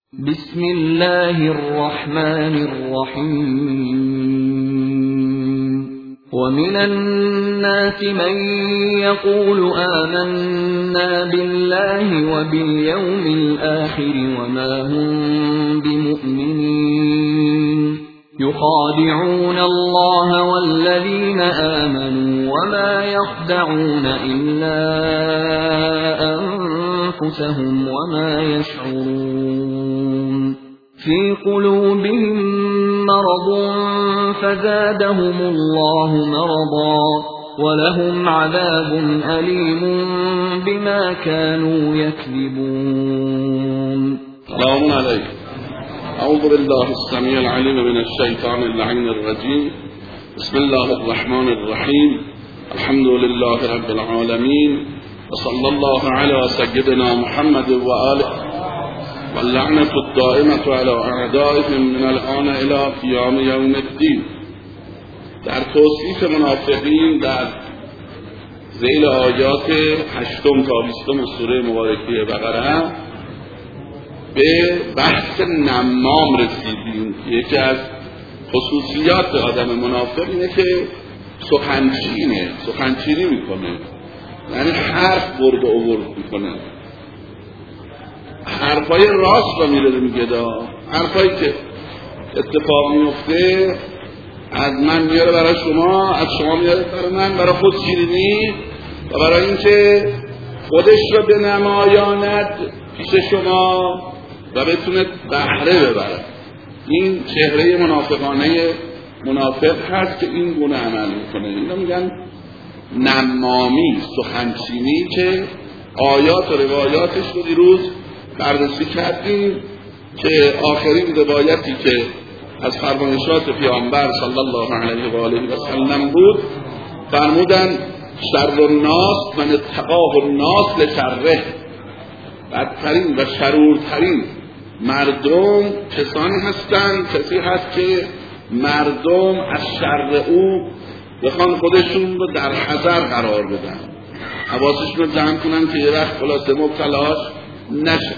بسم الله الرحمن الرحيم ومن الناس من يقول آمنا بالله وباليوم الآخر وما هم بمؤمنين يخادعون الله والذين آمنوا وما يخدعون إلا أنفسهم وما يشعرون في قلوبهم مرض فزادهم الله مرضا ولهم عذاب أليم بما كانوا يكذبون. السلام عليكم. أعوذ بالله السميع العليم من الشيطان اللعين الرجيم. بسم الله الرحمن الرحيم. الحمد لله رب العالمين وصلى الله على سيدنا محمد وآله واللعنة الدائمة على أعدائهم من الآن إلى قيام يوم الدين. در توصیف منافقین در ذیل آیات 8 تا 20 سوره مبارکه بقره به بحث نمام رسیدیم. یکی از خصوصیات آدم منافق اینه که سخنچینی میکنه، یعنی حرف برد و آورد میکنه، حرفای راست رو میگه، حرفایی که اتفاق میفته از من میاره برای شما، از شما میاره برای من، برای خود شیرینی و برای اینکه خودش رو بنمایاند پیش شما و بتونه بهره ببره. این چهره منافقانه منافق هست که این گونه عمل میکنه. اینو میگن نمامی، سخنچینی، که آیات و روایاتش رو دیروز بررسی کردیم که آخرین روایتی که از فرمایشات پیامبر صلی الله علیه و آله و سلم بود، فرمودن شر الناس من اتقاه الناس لشره، بدترین و شرورترین مردم کسانی هستند، کسی هست که مردم از شر او بخوان خودشون رو در حذر قرار بدن، حواسشون رو جمع کنن که یه وقت خلاصه مبتلاش نشه.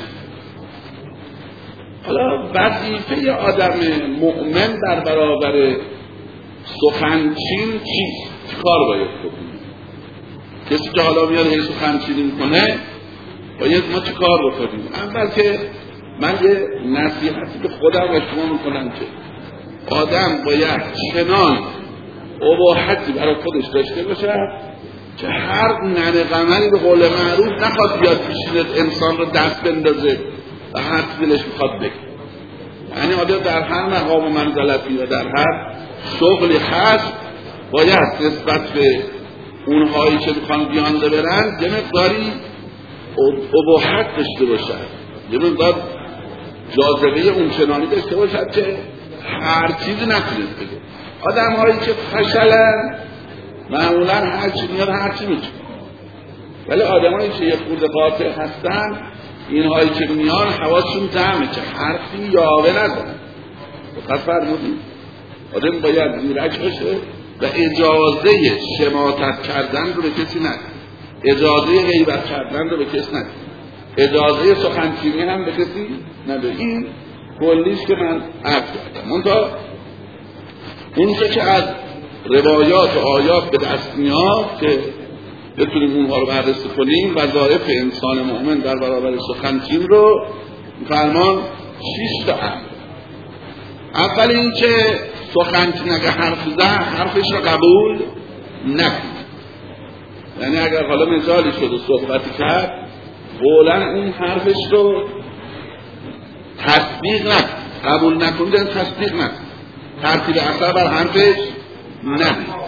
حالا وظیفه آدم مؤمن در برابر سخنچین چیست؟ چه کار باید بکنه؟ کسی که حالا میاد هی سخنچینی میکنه باید ما چه کار بکنیم؟ اول که من یه نصیحتی به خودم و شما میکنم که آدم باید چنان اباحتی برای خودش داشته باشه که هر ننه قمری به قول معروف نخواد بیاد پیشینت انسان رو دست بندازه و هر دلش میخواد بگه. یعنی آدم در هر مقام و منزلتی و در هر شغلی هست باید نسبت به اونهایی که میخوان بیانده برن یه مقداری اباحت داشته باشد، یه مقدار جاذبه اون چنانی داشته باشد که هر چیزی نتونید بگه. آدم هایی که فشلن معمولا هر چی میاد هر چی میگه، ولی آدم هایی که یه خورده قاطع هستن، این هایی که میان حواسشون جمعه که حرفی یاوه ندارن. فقط فرمودیم آدم باید زیرک باشه و اجازه شماتت کردن رو به کسی نده، اجازه غیبت کردن رو به کسی نده، اجازه سخنچینی هم به کسی نده. این کلیش که من عرض کردم. منتها اونچه که از روایات و آیات به دست میاد که بتونیم اونها رو بررسی کنیم، وظایف انسان مؤمن در برابر سخنچین رو فرمان 6 تا امر. اول این که سخنچین اگه حرف زد حرفش رو قبول نکنه، یعنی اگر حالا مثالی شد و صحبتی کرد قولا اون حرفش رو تصدیق نکنه، قبول نکنه، تصدیق نکنه، ترتیب اثر بر حرفش نده.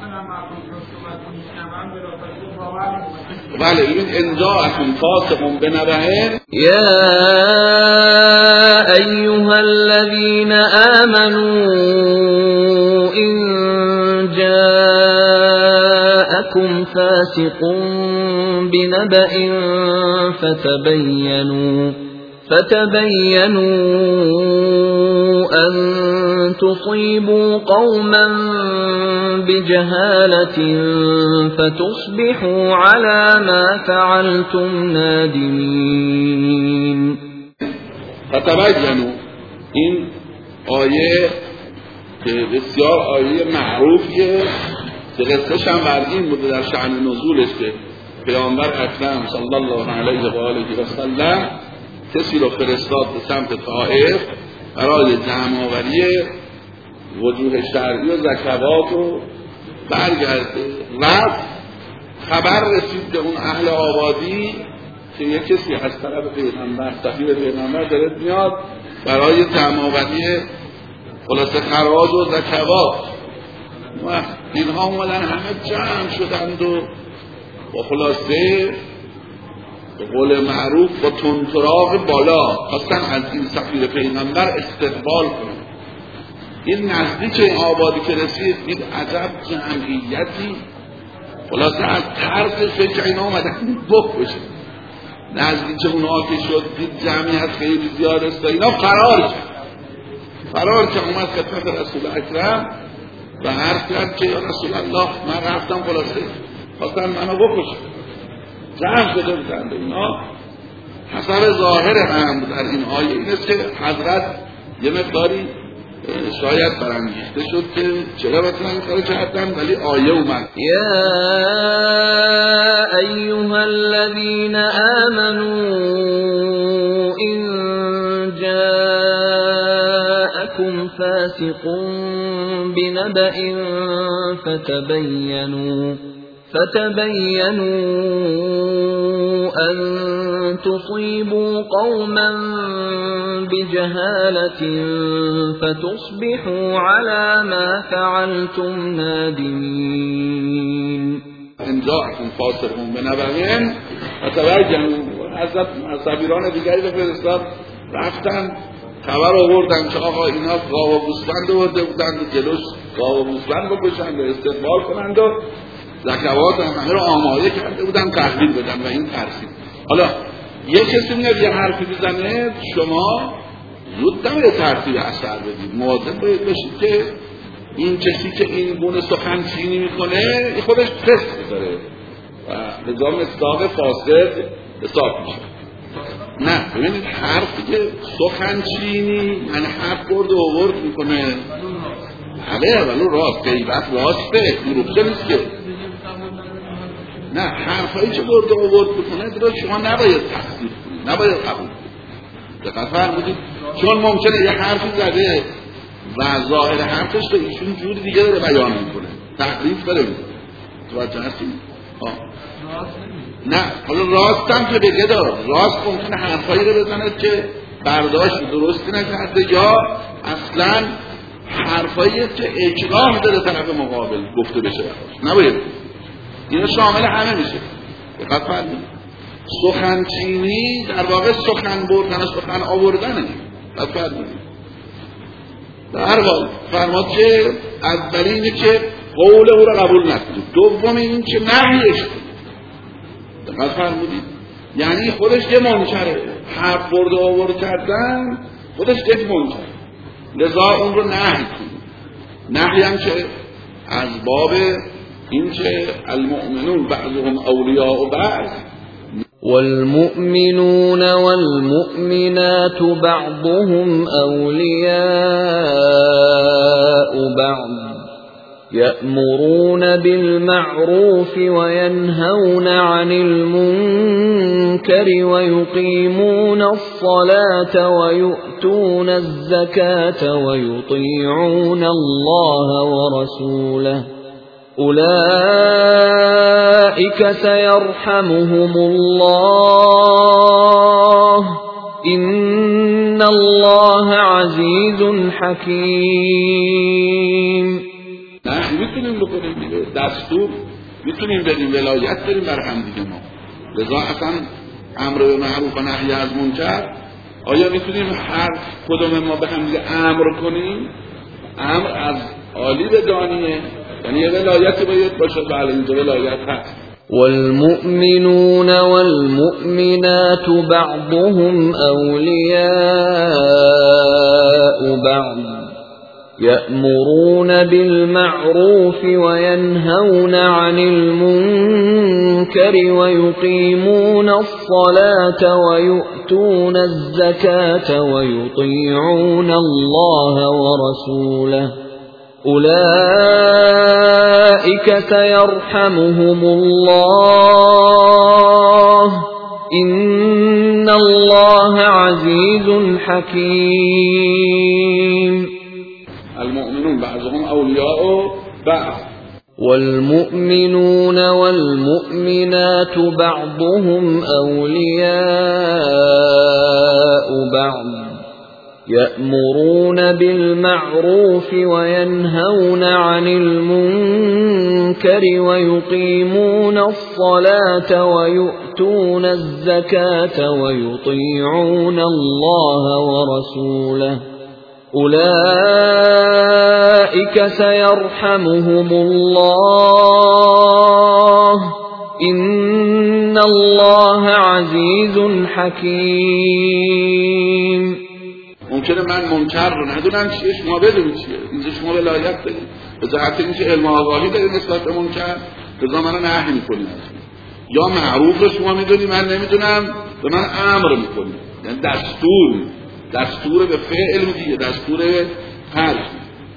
بله، این انجاءکم فاسق بنبأ یا ایها الذین آمنوا ان جاءکم فاسق بنبأ فتبينوا أن تصيبوا قوما بجهالة فتصبحوا على ما فعلتم نادمين. فتبینوا، این آیه که بسیار آیه معروفیه که قصه‌ش هم بر این بوده در شأن نزولش که پیامبر اکرم صلی الله علیه و آله و سلم کسی رو فرستاد به سمت طائف برای جمع‌آوری وجوه شرعی و زکوات و برگرده. رفت، خبر رسید به اون اهل آبادی که یک کسی از طرف پیغمبر، سفیر پیغمبر داره میاد برای جمع‌آوری خلاصه خراج و زکوات. و اینها اومدن همه جمع شدند و با خلاصه به قول معروف با تندتراغ بالا خواستن از این سفیر پیغمبر استقبال کنن. این نزدیک این آبادی که رسید دید عجب جمعیتی، خلاصه از طرز فکر اینا اومدن بخ بشه. نزدیک اونها که شد دید جمعیت خیلی زیاد است، اینا فرار که اومد خدمت رسول اکرم و عرض کرد که یا رسول الله من رفتم خلاصه خواستن منو بکشن. جمع شده بودند اینا. حسب ظاهر هم در این آیه این است که حضرت یه مقداری شاید برانگیخته شد که چرا مثلا این کارو کردن، ولی آیه اومد یا ایها الذین آمنوا ان جاءکم فاسق بنبأ فتبينوا أن تصيبوا قوما بجهالة فتصبحوا على ما فعلتم نادمين. إن جاءكم فاسق بنبأ فتبينوا. حضرت سفیران دیگری به فرستاد رفتن خبر آوردن که آقا اینا گاو و گوسفند آورده بودند و جلوش گاو و گوسفند بکشند و استقبال کنند و زکوات همه رو آماده کرده بودن تحویل بدن و این ترسید. حالا یک کسی میاد یه حرفی بزنه، شما زود نمیده ترتیب اثر بدید، مواظب باید باشید که این کسی که این گونه سخن چینی میکنه این خودش تست داره و لذا مصداق فاسد حساب میشه. نه ببینید حرفی که سخن چینی یعنی حرف برد و آورد میکنه، بله ولو راست غیبت راسته، دروغ نیست که. نه حرفایی که برد و آورد میکنه درست شما نباید تصدیق کنید، نباید قبول کنید. دقت فرمودید؟ چون ممکنه یه حرفی زده و ظاهر حرفش به ایشون جور دیگه داره بیان میکنه، تحریف داره میکنه. توجه هستید؟ نه حالا راست هم که بگه دار، راست ممکنه حرفایی رو بزنه که برداشت درستی نکرده یا اصلا حرفایی که اکراه داره طرف مقابل گفته بشه براش، نباید. اینا شامل همه میشه. دقت فرمودید؟ سخنچینی در واقع سخن بردن، سخن آوردنه. دقت فرمودید؟ در هر حال فرماد که اولی اینه که قول او را قبول نکنید، دوم این که نهیش کنید. دقت فرمودید؟ یعنی خودش یه منکره، حرف برد و آورد کردن خودش یک منکره، لذا اون رو نهی کنید. نهی هم که از باب این که المؤمنون بعضهم اولیاء بعض، والمؤمنون والمؤمنات بعضهم أولياء بعض يأمرون بالمعروف وينهون عن المنكر ويقيمون الصلاة ويؤتون الزكاة ويطيعون الله ورسوله أولئك سيرحمهم الله إن الله عزيز حكيم. نه میتونیم بکنیم دیگه، دستور میتونیم بدیم، ولایت داریم بر هم دیگه ما. لذا اصلا امر به معروف و نهی از منکر، آیا میتونیم هر کدوم ما به هم دیگه امر کنیم؟ امر از عالی به دانیه، یعنی یه ولایت باید باشه. بله اینجا ولایت هست. والمؤمنون والمؤمنات بعضهم أولياء بعض يأمرون بالمعروف وينهون عن المنكر ويقيمون الصلاة ويؤتون الزكاة ويطيعون الله ورسوله أولئك سيرحمهم الله إن الله عزيز حكيم. المؤمنون بعضهم أولياء بعض والمؤمنون والمؤمنات بعضهم أولياء بعض يأمرون بالمعروف وينهون عن المنكر ويقيمون الصلاة ويؤتون الزكاة ويطيعون الله ورسوله أولئك سيرحمهم الله إن الله عزيز حكيم. ممکنه من منکر رو ندونم چیه، شما بدونید چیه، اینجا شما ولایت دارید به جهت اینکه علم آگاهی دارید نسبت به منکر، رضا منو نهی میکنید، یا معروف رو شما میدونید من نمیدونم به من امر میکنید، یعنی دستور به فعل دیگه، دستور حرف.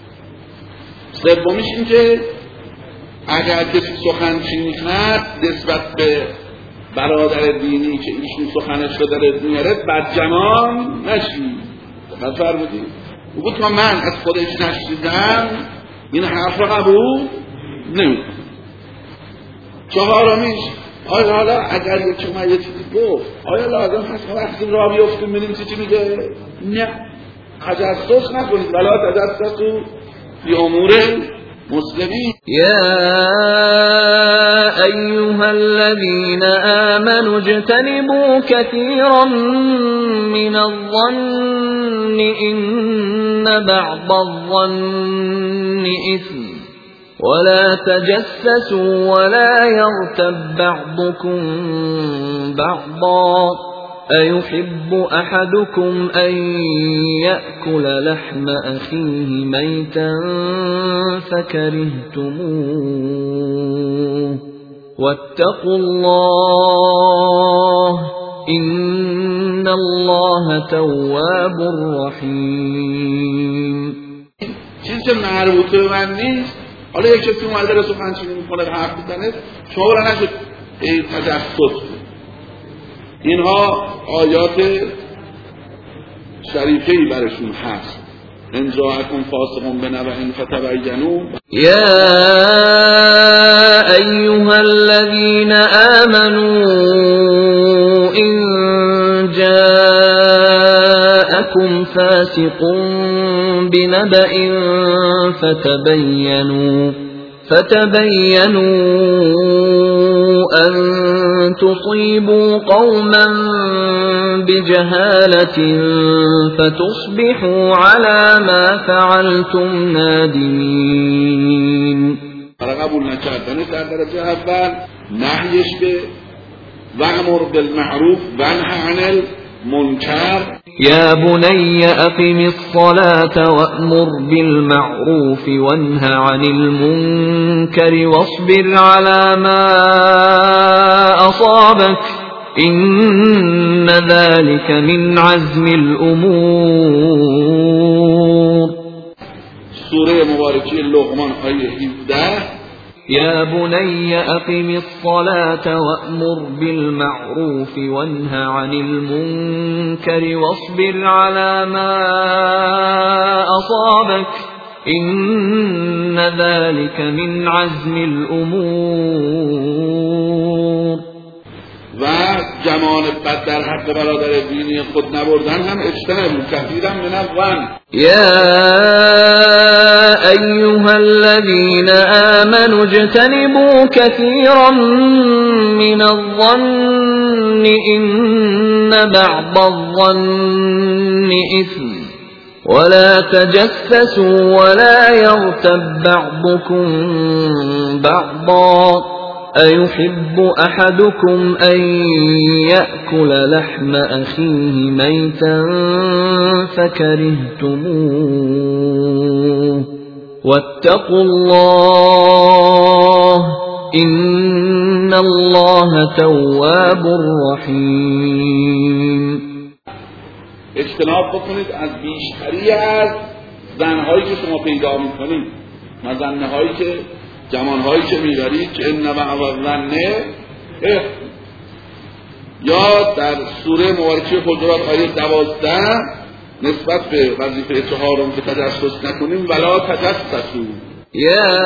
سومیش این که اگر کسی سخنچینی کرد نسبت به برادر دینی که ایشون سخنش رو داره میاره بدگمان نشید. دقت فرمودید؟ بگو تا من از خودش نشیدم این حرف رو قبول نمیکنم. چهارمیش آیا حالا اگر یکی اومد یه چیزی گفت آیا لازم هست وقتی راه بیفتیم ببینیم چی میگه؟ نه، تجسس نکنید ولا تجسسوا فی امور مسلمین. یا ایها الذین آمنوا اجتنبوا كثيرا من الظن ان بعض الظن اثم ولا تجسسوا ولا يغتب بعضكم بعضا أيحب أحدكم أن يأكل لحم أخيه ميتا فكرهتموه واتقوا الله إن الله تواب رحيم. چیزی مربوطه به من نیست. حالا یک کسی اومده رو سخنچینی میکنه حرف میزنه شما برای نشد ای تجسس. اینها آیات شریفه‌ای برشون هست. ان جاءکم فاسق بنبأ فتبینوا یا ایها الذین آمنوا ان جاءکم فاسق بنبأ فتبينوا أن تصيبوا قوما بجهالة فتصبحوا على ما فعلتم نادمين. قبول نکردن در درجه اول نهیش به وأمر بالمعروف وانه عن المنکر. يا بني أقم الصلاة وأمر بالمعروف وانه عن المنكر واصبر على ما أصابك إن ذلك من عزم الأمور. سوره مباركة لقمان آية 17. يا بني أقم الصلاة وأمر بالمعروف وانه عن المنكر واصبر على ما أصابك إن ذلك من عزم الأمور. و جمانت در حق برادر دینی خود نبردن هم اجتنبوا كثيرا من الظن. يا أيها الذين آمنوا اجتنبوا كثيرا من الظن إن بعض الظن إثم ولا تجسسوا ولا يغتب بعضكم بعضا أيحب أحدكم أن يأكل لحم أخيه ميتا فكرهتموه واتقوا الله إن الله تواب رحیم. اجتناب بکنید از بیشتری از زنهایی که شما پیدا میکنید، زنهایی که جمانهایی که میبرید که ان بعض الظن یا در سوره مبارکه حجرات آیه 12 نسبت به وظیفه چهارم که تجسس نکنیم ولا تجسسوا يا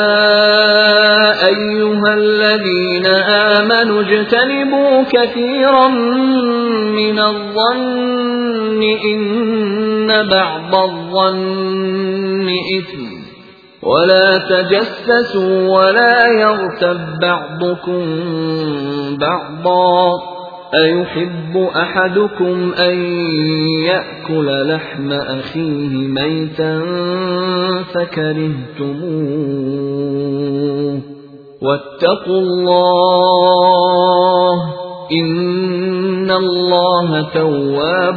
أيها الذين آمنوا اجتنبوا كثيرا من الظن إن بعض الظن إثم ولا تجسسوا ولا يغتب بعضكم بعضا أيحب أحدكم أن يأكل لحم أخيه ميتا فكرهتموه واتقوا الله إن الله تواب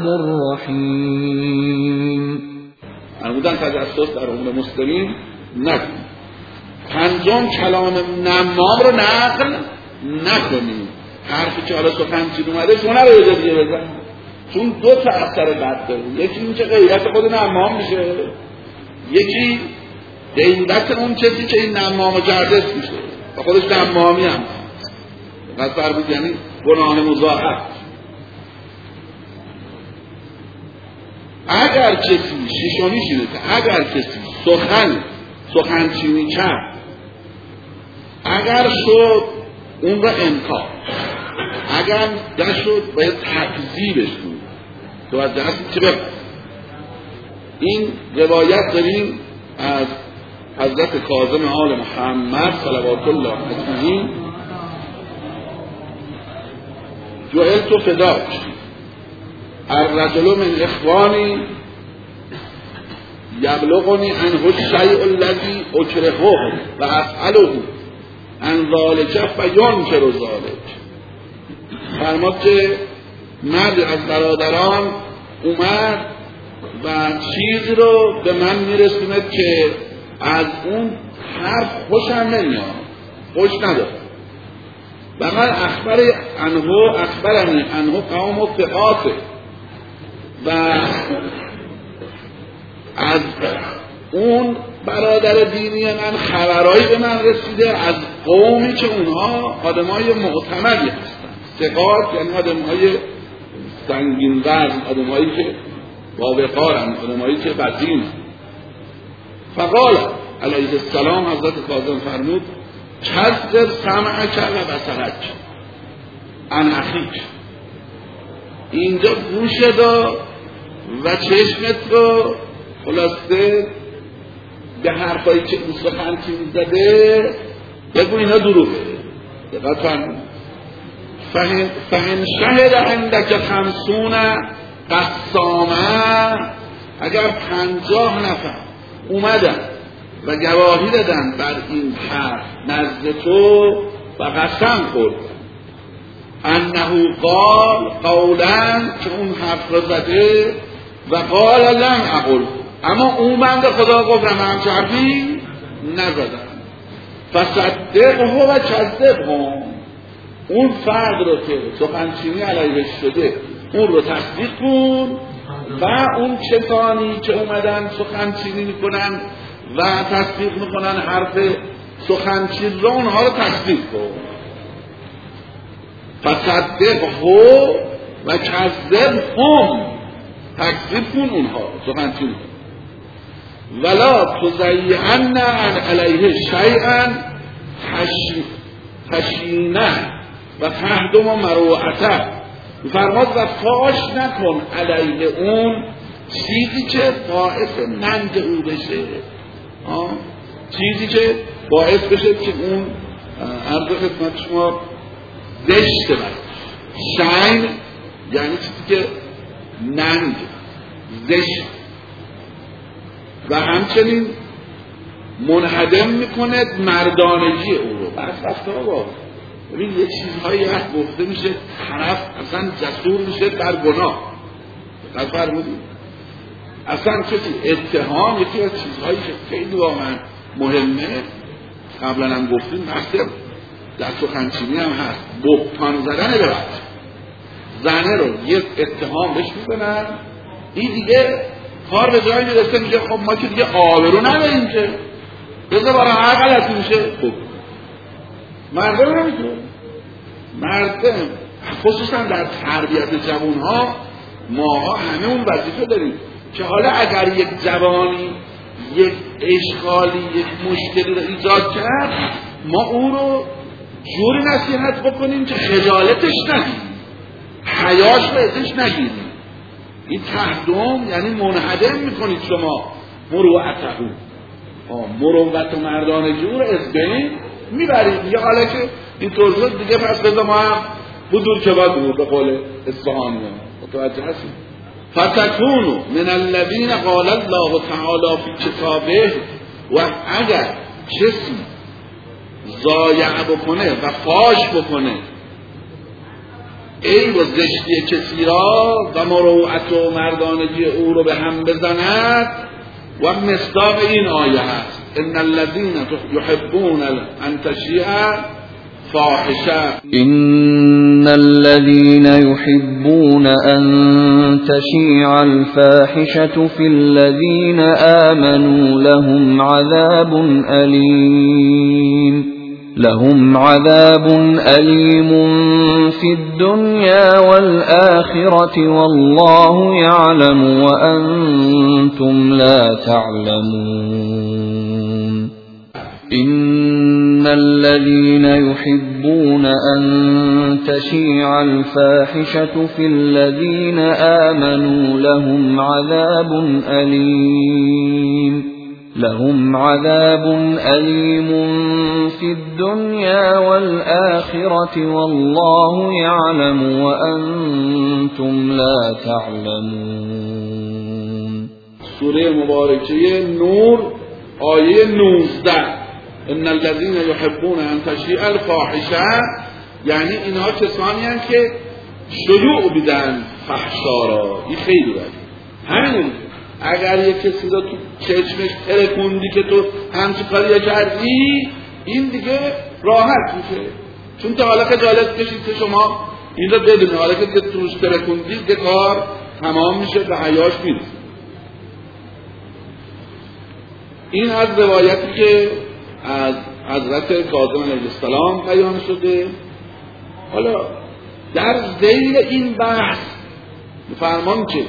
رحیم. فرمودن تجسس در امور مسلمین نکنید. پنجم کلام نمام رو نقل نکنید. حرفی که حالا سخنچین اومده شما رو یه دیگه بزن، چون دو تا اثر بد داره. یکی این که غیرت خود نمام میشه، یکی غیرت اون کسی که این نمامو کرده میشه و خودش نمامی هم قصر بود، یعنی گناه مضاعف. اگر کسی شیشانی شده که اگر کسی سخنچینی کرد، اگر شد اون را انکار، اگر نشد باید تکذیبش کنید. تو از دست چه بگم؟ این روایت داریم از حضرت کاظم آل محمد صلوات الله علیه جعلت فداک الرجل من اخوانی یبلغنی عنه الشیء الذی اکرهه و اسأله عن ذلک فینکر ذلک. فرمود که مرد از برادران اومد و چیزی رو به من میرسوند که از اون حرف خوشم نمیاد، خوش نداره. و من اخبرنی عنه قوم ثقاته و از اون برادر دینی من خبرایی به من رسیده از قومی که اونها آدمای معتمدی هستن. ثقات یعنی آدمای سنگین وزن، آدمایی که باوقارن، آدمایی که بدین. فقال علیه السلام حضرت کاظم فرمود کذب سمعک و بصرک عن اخیک. اینجا گوشت و چشمت رو خلاصه به حرفایی که اون سخنچین زده بگو اینا دروغه. دقت فرمود فهن شهد عندک 50 قسامه، اگر 50 نفر اومدن و گواهی دادن بر این حرف نزد تو و قسم خوردن انه قال قولا که اون حرف را زده و قال لم اقل، اما اون بنده خدا گفت من حرفی نزدم، فصدقه و کذبهم، اون فرد رو که سخنچینی علیهش شده اون رو تصدیق کن و اون کسانی که اومدن سخنچینی میکنن و تصدیق میکنن حرف سخنچین رو اونها رو تصدیق کن. فصدقه و کذبهم، تکذیب کن اونها سخنچین کن. ولا تزیعن علیه شیئا خشینه و تهدم مروعته، فرماد و فاش نکن علیه اون چیزی که باعث ننگ او بشه، چیزی که باعث بشه که اون عرض خدمت شما زشته بشه. شین یعنی چیزی که ننگ زشت و همچنین منهدم میکنه مردانگی او رو. بدبخت آقا. ببین یه چیزهایی وقت گفته میشه طرف اصلا جسور میشه در گناه. فرمودید اصلا کسی اتهام یکی از چیزهایی که خیلی واقعا مهمه، قبلا هم گفتیم وقتی در سخنچینی هم هست، بهتان زدن به بچه زنه رو یه اتهام بهش میکنن، این دیگه کار به جایی میرسه میگه خب ما که دیگه آبرو نداریم که بذار برای هر غلطی میشه. خب مردم نمیتونه، مردم خصوصا در تربیت جوانها ماها همه اون وظیفه داریم که حالا اگر یک جوانی یک اشکالی یک مشکلی رو ایجاد کرد ما او رو جوری نصیحت بکنیم که خجالتش نگیریم، حیاش رو ازش نگیریم. این تهدم یعنی منهدم میکنید شما مروعته، مروت و مردانگی او رو از بین میبرید. میگه حالا که این طور شد دیگه پس بذار ما هم بدور که باید بود به قول اصفهانی ها. متوجه هستید؟ فتکونو من الذین قال الله تعالی فی کتابه، و اگر کسی ضایع بکنه و فاش بکنه عیب و زشتی کسی را و مروءت و مردانگی او رو به هم بزند، و مصداق این آیه هست ان الذین یحبون ان تشیع فاحشه، إن الذين يحبون أن تشيع الفاحشة في الذين آمنوا لهم عذاب أليم في الدنيا والآخرة والله يعلم وأنتم لا تعلمون. إن الذين يحبون أن تشيع الفاحشة في الذين آمنوا لهم عذاب أليم في الدنيا والآخرة والله يعلم وأنتم لا تعلمون. سوره مبارکه نور آیه 19 ان الذين يحبون ان تشيع الفاحشه، یعنی اینها کسانی هستند که شیوع بدن فحشا را. این خیلی بده. همین اگر یک کسی رو تو چشمش ترکوندی که تو همچی کاری کردی، این دیگه راحت میشه، چون تا حالا خجالت کشید که شما این رو بدونی، حالا که توش ترکوندی دیگه کار تمام میشه به حیاش میرسه. این از روایتی که از حضرت کاظم علیه السلام بیان شده. حالا در ذیل این بحث فرمان که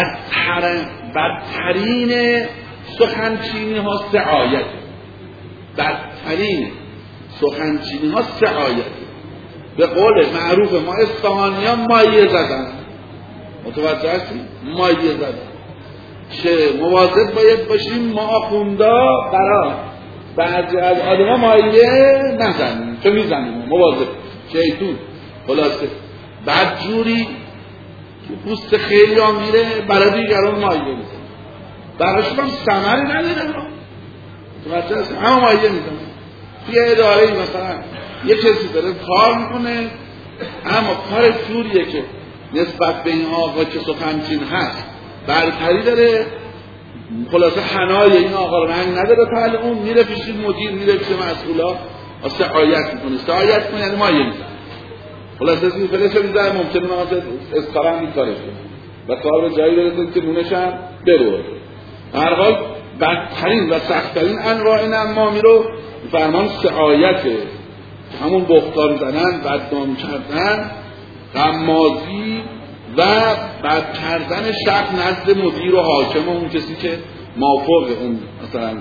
بدترین سخنچینی ها سعایت، بدترین سخنچینی ها سعایت. به قول معروف ما اصفهانی ها مایه زدن. متوجه هستیم؟ مایه زدن که مواظب باید باشیم ما آخوندا برای بعضی از آدم ها مایه نزنیم، چون میزنیم مواظب شیطون خلاصه بعد جوری که پوست خیلی ها میره برای دیگران مایه میزنیم، برایشون هم ثمری نداره. همه مایه میزنیم. توی اداره مثلا یه کسی داره کار میکنه، اما کار جوریه که نسبت به این آقا که سخنچین هست برتری داره، خلاصه حنای این آقا رو رنگ نداره، پهل اون میره پیش مدیر، میره پیش مسئولا سعایت میکنه. سعایت کنه یعنی مایه میزنه. خلاصه این فلش رو میزنه، ممکنه مثلا اسکارم میکاره و کار به جایی برسه که نونش هم بروه. هر حال بدترین و سختترین انواع نمامی رو فرمان سعایته، همون بختار زدن، بدنام کردن، غمازی و بد کردن شک نزد مدیر و حاکم و اون کسی که مافوق اون مثلا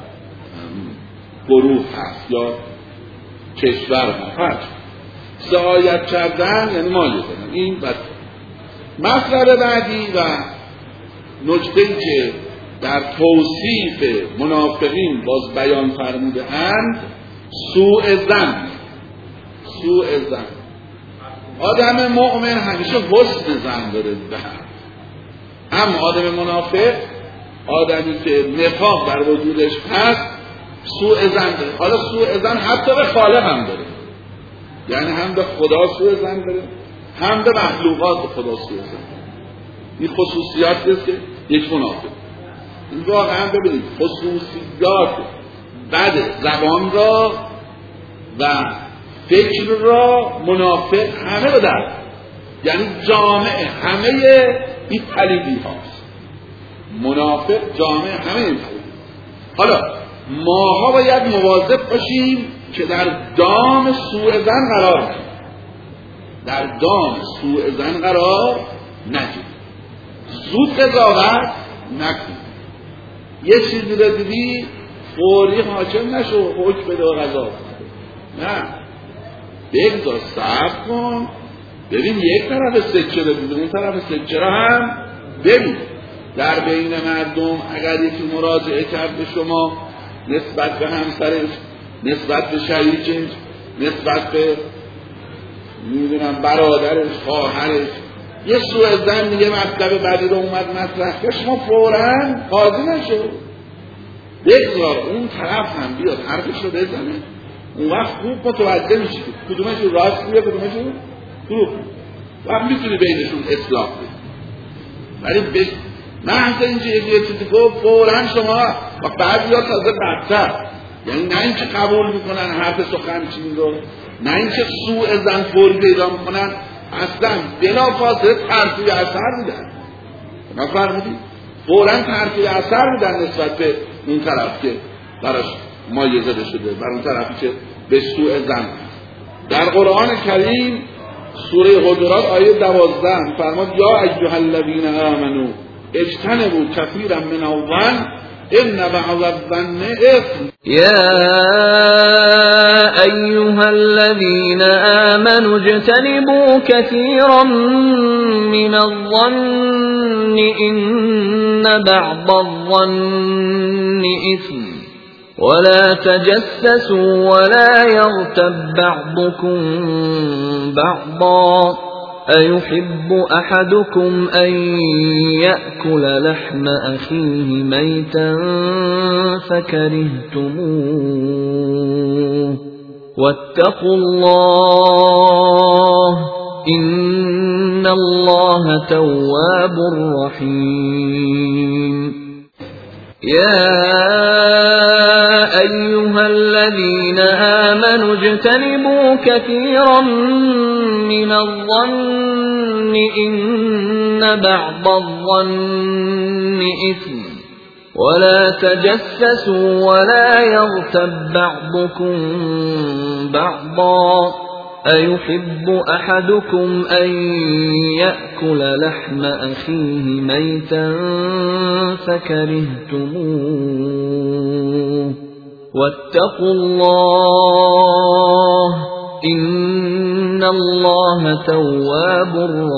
گروه هست یا کشور هست. سعایت کردن یعنی مایه زدن. این بد. مطلب بعدی و نکته‌ای که در توصیف منافقین باز بیان فرموده اند سوء ظن. آدم مؤمن همیشه حسن ظن داره به هم، اما آدم منافق، آدمی که نفاق در وجودش هست، سوء ظن داره. حالا سوء ظن حتی به خالق هم داره، یعنی هم به خدا سوء ظن داره، هم به مخلوقات به خدا سوء ظن داره. این خصوصیاتی است که یک منافق، این واقعا ببینید خصوصیات بد زبان را و فکر را منافق همه رو داره، یعنی جامعه همه این پلیدی هاست. منافق جامعه همه این پلیدی. حالا ماها باید مواظب باشیم که در دام سوء ظن قرار نگیریم، در دام سوء ظن قرار نگیریم، زود قضاوت نکنیم. یه چیزی رو دیدی فوری حاکم نشو حکم بده و قضاوت نه، بگذار صبر کن، ببین یک طرف سکه رو ببین، اون طرف سکه رو هم ببین. در بین مردم اگر یکی مراجعه کرد به شما نسبت به همسرش، نسبت به شریکش، نسبت به میدونم برادرش، خواهرش، یه سوء ظن یه مطلب بعدی رو اومد مطرح که شما فوراً قاضی نشو، بگذار اون طرف هم بیاد حرفش رو بزنه، اون وقت خوب متوجه میشی که کدومشون راست میگه کدومشون دروغ میگه، وقت میتونی بینشون اصلاح کنی. ولی محض اینکه یه چیزی گفت فوراً شما و بعضیا تازه بدتر، یعنی نه اینکه قبول میکنن حرف سخنچین رو، نه اینکه سوء ظن فوری پیدا میکنن، اصلا بلافاصله ترتیب اثر میدن. نفرمودی؟ فوراً ترتیب اثر میدن نسبت به اون طرف که براش مایه زده شده، بر اون طرفی که به سوء ظن. در قرآن کریم سوره حجرات آیه 12 فرماد یا ایها الذین آمنوا اجتنبوا کثیرا من الظن ان بعض الظن اثم. یا ایها الذین آمنوا اجتنبوا کثیرا من الظن ان بعض الظن اثم ولا تجسسوا ولا يغتب بعضكم بعضا أيحب أحدكم أن يأكل لحم أخيه ميتا فكرهتموه واتقوا الله إن الله تواب رحيم. يا أيها الذين آمنوا اجتنبوا كثيرا من الظن إن بعض الظن إثم ولا تجسسوا ولا يغتب بعضكم بعضا أيحب أحدكم أن يأكل لحم أخيه ميتا فكرهتموه واتقوا الله إن الله تواب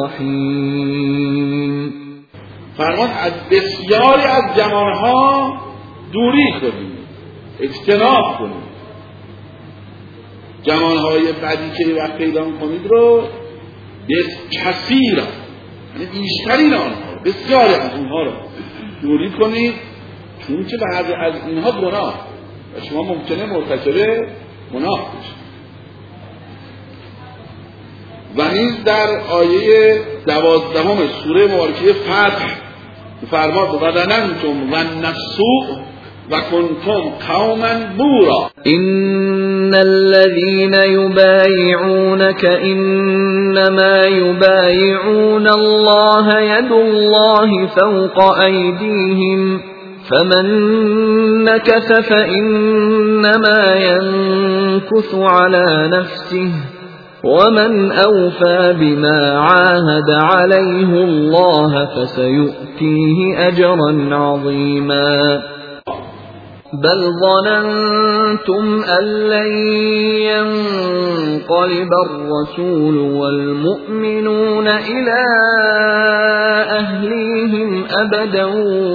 رحيم. فرمان از بسیاری از جماعها دوری کنید، اجتناب کنید. جماعهای بعدی که وقت پیدا کنید رو کثیرا، یعنی بیشترین آنها، بسیاری از اونها رو دوری کنید، چون که بعضی از اینها گناه و شما ممکنه مرتکب گناه بشید. و نیز در آیه 12 سوره مبارکه فتح فرماد وَظَنَنْتُمْ ظَنَّ السُّوءِ وَكُنْتُمْ قَوْمًا بُورًا. إن الذين يبايعونك إنما يبايعون الله يد الله فوق أيديهم فمن نكث فإنما ينكث على نفسه ومن أوفى بما عاهد عليه الله فسيؤتيه أجرا عظيما. بل ظننتم أن لن ينقلب الرسول والمؤمنون إلى أهليهم أبدا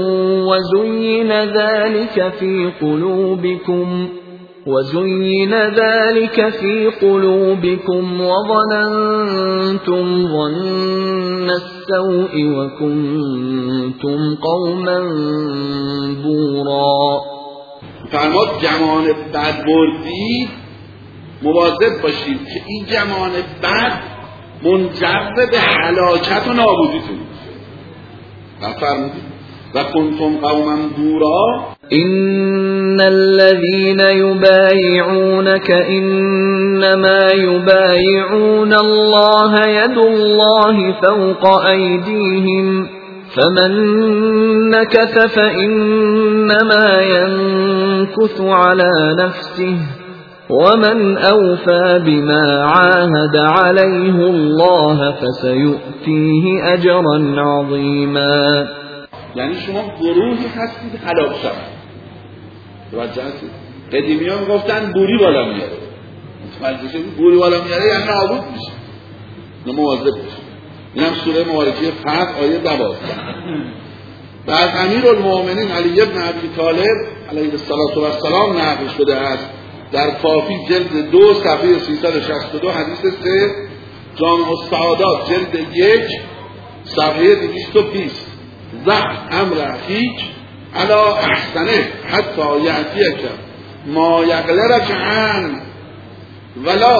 وزين ذلك في قلوبكم وظننتم ظن السوء وكنتم قوما بورا. فرماد گمان بد بردید مواظب باشید که این گمان بد منجر به هلاکت و نابودیتون و فرمودید و کنتم قوما بورا إن الذين يبايعونك إنما يبايعون الله يد الله فوق أيديهم فمن نكث فإنما ينكث على نفسه ومن أوفى بما عاهد عليه الله فسيؤتيه أجرا عظيما. یعنی شما گروهی هستید هلاک شد. توجه هستید؟ قدیمی ها میگفتن بوری بالا میاره. متوجه شدید؟ بوری بالا میاره یعنی نابود میشه. مواظب باشید. این هم سوره مبارکه فتح آیه 12. و از امیرالمؤمنین علی بن ابی طالب علیه السلام نقل شده است در کافی جلد 2 صفحه 362 حدیث 3، جامع السعادات جلد 1 صفحه 220 ضع امر اخیک علی احسنه حتی یأتیک ما یغلرک عن ولا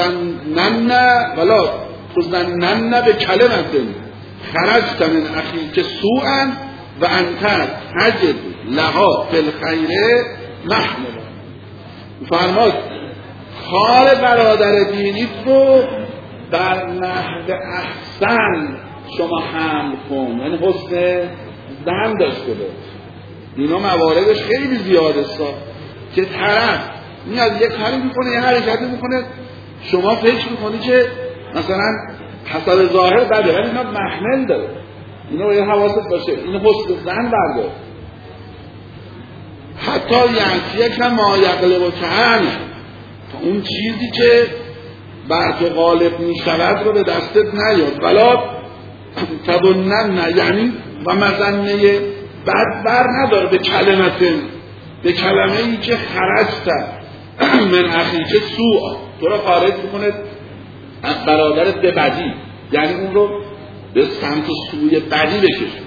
تظنن بکلمة خرجت من اخیک سوءا و انت تجد لها فی الخیر محملا. فرماد کار برادر دینیت رو بر نحو احسن شما حمل کن، یعنی حسن ظن داشته باش. اینا مواردش خیلی زیاده است که طرف میاد یه کاری میکنه یه حرکتی میکنه شما فکر میکنی که مثلا حسب ظاهر بده ولی اینا محمل داره، اینا باید حواست باشه، اینو حسن ظن بردار. حتی یعطیه که ما یغلب و کهن تا اون چیزی که بر تو غالب میشود رو به دستت نیاد ولا تظنن، یعنی و مظنه بد بر نداره به کلمه ای که خرجت من اخیک سوء، تو رو خارج میکنه برادرت به بدی، یعنی اون رو به سمت سوی بدی بکشه.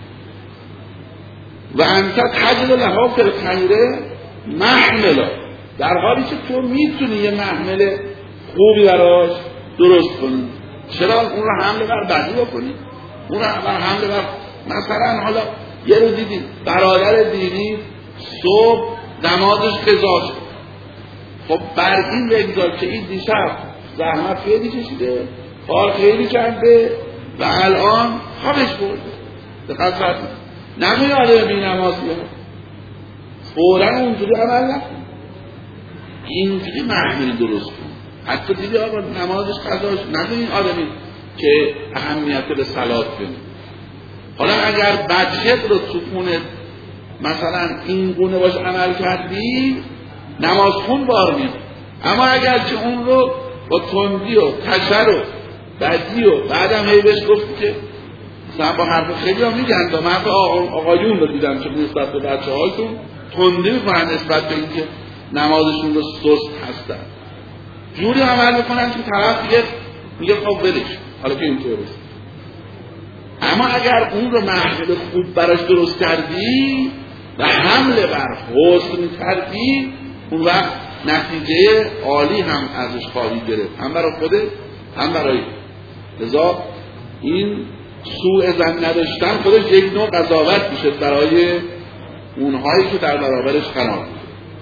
و انت تجد لها فی الخیر محملا، در حالی که تو میتونی یه محمل خوبی براش درست کنی. چرا اون رو حمله بر بدی بکنی؟ اون رو حمله بر مثلا حالا یه رو دیدی برادر دینی صبح نمازش قضا شد، خب بر این بگذار که این دیشب زحمت خیلی کشیده، کار خیلی کرده و الان خوابش برده. دقت فرمایید، نمی‌دونی آدم بی نماز بیاد فوراً اونجوری عمل نکن، اینجوری محمل درست کن. حتی دیدی آقا نمازش قضاش نمی‌دونی آدمی که اهمیت به صلات بده. حالا اگر بچه‌ت رو تو خونه مثلا این گونه باش عمل کردی نماز خون بار میاد، اما اگر که اون رو با تندی و تشر و بدی و بعدم هی بهش گفتی که مثلا با حرف خیلی ها میگن تا من آقایون رو دیدم که نسبت به بچه هایتون تندی میکنن نسبت به این که نمازشون رو سست هستن، جوری عمل میکنن که طرف میگه خب ولش حالا که اینطور است. اما اگر اون رو محمل خوب براش درست کردی و حمله بر حسن کردی اون وقت نتیجه عالی هم ازش خواهی گرفت، هم برای خوده هم برای. لذا این سوء ظن نداشتن خودش یک نوع قضاوت میشه برای اونهایی که در برابرش قرار میگیرن.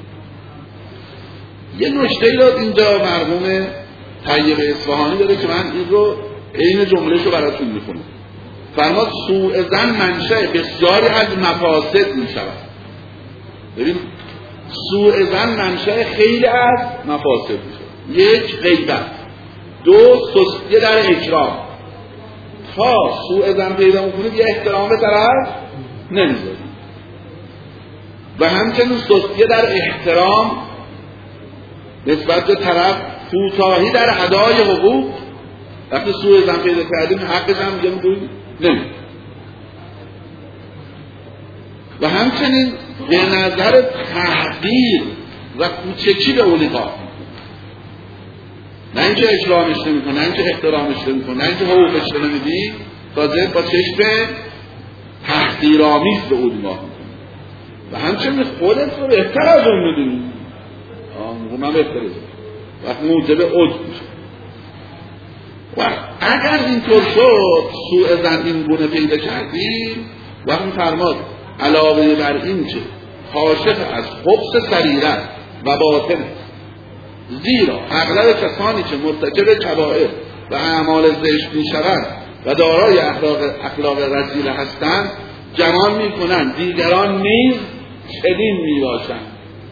یه نکته ای رو اینجا مرحوم طیب اصفهانی داره که من این رو عین جمله‌شو براتون میخونم. فرماد سوء ظن منشأ بسیاری از مفاسد میشود. ببین سوء ظن منشأ خیلی از مفاسد میشه. یک، غیبت. دو، سستی در اکرام. تا سوء ظن پیدا میکنید یه احترام به طرف نمیذارید و همچنین سستی در احترام نسبت به طرف، کوتاهی در ادای حقوق. وقتی سوء ظن پیدا کردیم حقش هم میگه میگوید نمید. و همچنین به نظر تحقیر و کوچکی به اون نگاه میکنه، نه اینکه اکرامش نمیکنه، نه اینکه احترامش نمیکنه، نه اینکه حقوقش نمیدی، تازه با چشم تحقیرآمیز به اون نگاه میکنه. و همچنین خودت رو بهتر از اون میدونی. من بهتره وقت موجب عجب میشه. و اگر اینطور شد سوء ظن این گونه پیدا کردیم و هم فرماد علاوه بر این که کاشف از خبث سریرت و باطن، زیرا اغلب کسانی که مرتکب کبائر و اعمال زشت میشوند و دارای اخلاق رذیله هستند گمان میکنند دیگران نیز چنین میباشند.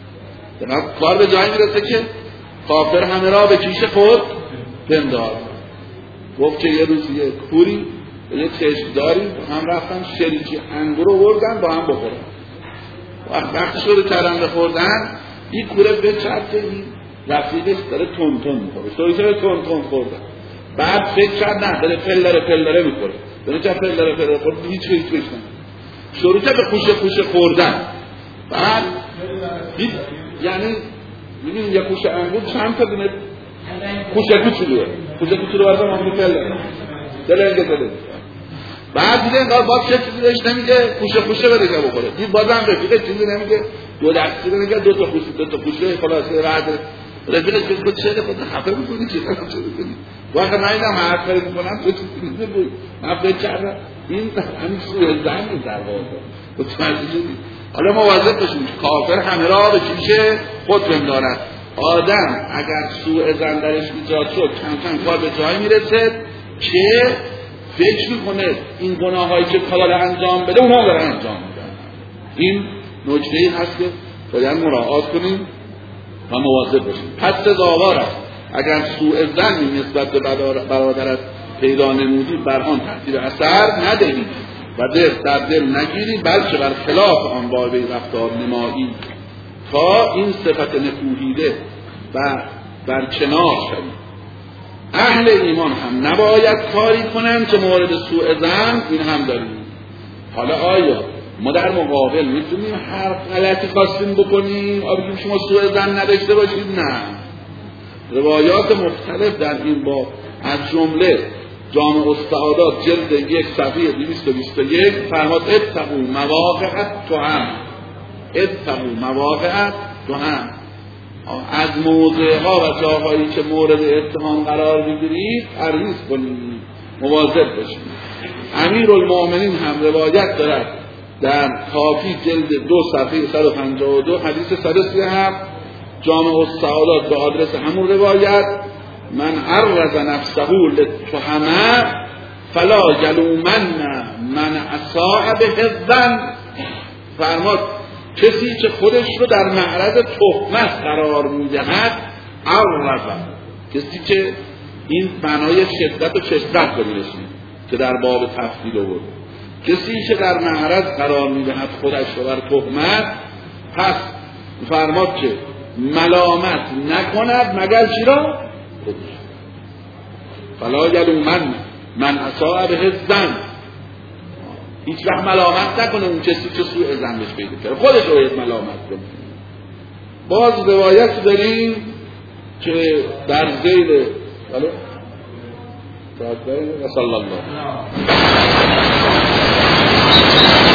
کار به جایی میرسه که کافر همه را به کیش خود پندار. گفت که یه روز یه کوری و یه چشمداری هم رفتن شریکی انگور رو بردن با هم بخورن. وقتی شروع کردن بخوردن این کوره بچرد که این رفیقش داره تون تون میخوره، شروع کرد تون تون خوردن. بعد فکر کرد نه داره پلره میخوره، داره چه پلره خورد، هیچ نمیشه. شروع کرد به خوشه خوردن. بعد یعنی ببین یه کوشه انگور چند تا دونه کوچه کوچولو برای ما میپلن دلنگه. بعد دیگه انگار باز چه چیزی بهش نمیگه کوشه بده که بخوره. دید بازم رفیقه چیزی نمیگه، دو دستی نمیگه، دو تا کوشه خلاصه بعد رفیقه که چه خود خفه میکنی چه میکنی واقعا من اینم حرف خرید میکنم تو چیزی نمیگه. من فکر کردم این همین سوء ظن در واقع. حالا مواظب باشیم کافر همه را به کیشه خود بندارد. آدم اگر سوء ظن درش ایجاد شد کم کار به جایی میرسه که فکر میکنه این گناهایی که کار انجام بده اونها دارن انجام میدن. این نکته‌ای هست که باید مراعات کنیم و مواظب باشیم. پس سزاوار است اگر سوء ظنی نسبت به برادرت پیدا نمودی بر آن تأثیر اثر ندهی و در دل نگیری، بلکه بر خلاف آن با وی رفتار نمایی تا این صفت نکوهیده و بر کنار شوی. اهل ایمان هم نباید کاری کنند که مورد سوء ظن این هم داریم. حالا آیا ما در مقابل میتونیم هر غلطی خواستیم بکنیم بگیم شما سوء ظن نداشته باشید؟ نه. روایات مختلف در این باب از جمله جامع السعادات جلد 1 صفحه 221 فرماد اتقوا مواقع التهم. از موضعها و جاهایی که مورد اتهام قرار میگیرید پرهیز کنید، مواظب باشید. امیرالمؤمنین هم روایت دارد در کافی جلد 2 صفحه 152 حدیث 137 جامع السعادات به آدرس همون روایت من عرض نفسه للتهمه فلا یلومن من اساء به الظن. فرماد کسی که خودش رو در معرض تهمت قرار میدهد عرض، کسی که این معنای شدت و شدت رو میرسید که در باب تفضیل آورد، کسی که در معرض قرار میدهد خودش رو بر تهمت، پس فرماد که ملامت نکند مگر چی را؟ فلا یلومن من اساء به الظن. هیچ وقت ملامت نکنه اون کسی که سوء ظن بهش پیدا کرده، خودش رو باید ملامت کنه. باز روایت داریم که در ذیل صلی الله